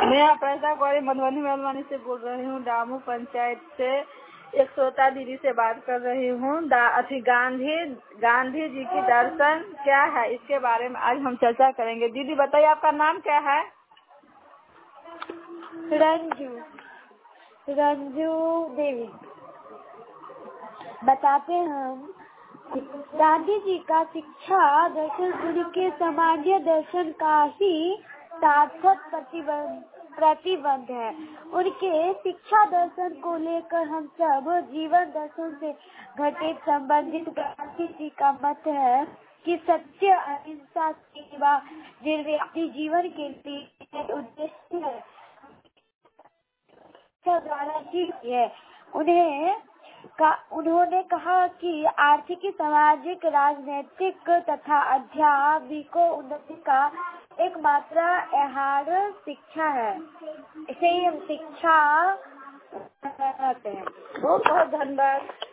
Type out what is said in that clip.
मैं अपराजिता कुमारी मधुबनी मेलवानी से बोल रही हूँ। डामू पंचायत से एक श्रोता दीदी से बात कर रही हूँ। गांधी जी की दर्शन क्या है, इसके बारे में आज हम चर्चा करेंगे। दीदी बताइए, आपका नाम क्या है? रंजू देवी। बताते हम गांधी जी का शिक्षा दर्शन उनके सामान्य दर्शन का ही सार्थक प्रतिबंध है। उनके शिक्षा दर्शन को लेकर हम सब जीवन दर्शन से घटित संबंधित गांधी जी का मत है कि सत्य अहिंसा सेवा निर्व्यक्ति जीवन के लिए उद्देश्य है द्वारा की है। उन्होंने कहा कि आर्थिक, सामाजिक, राजनीतिक तथा आध्यात्मिक उन्नति का एकमात्र आधार शिक्षा है। इसे हम शिक्षा कहते हैं। बहुत बहुत धन्यवाद।